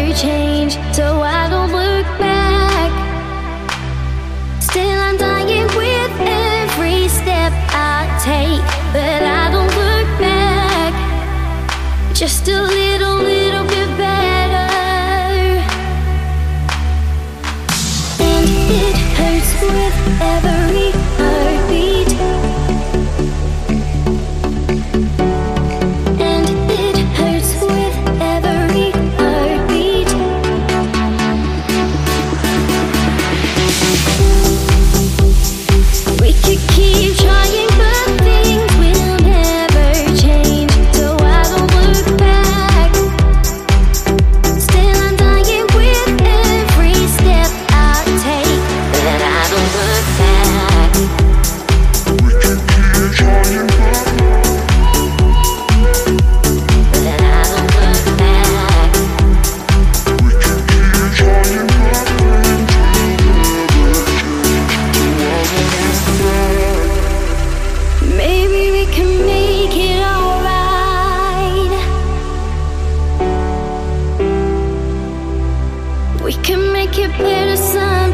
change, so I don't look back. Still I'm dying with every step I take, but I don't look back. Just a little bit better. And it hurts with every heartbeat. And it hurts with every heartbeat. We could keep trying, but things will never change, so I don't look back. Still I'm dying with every step I take, but I don't look back. We can keep trying, But I don't look back. we can keep trying, Maybe we can make it alright. We can make it better someday.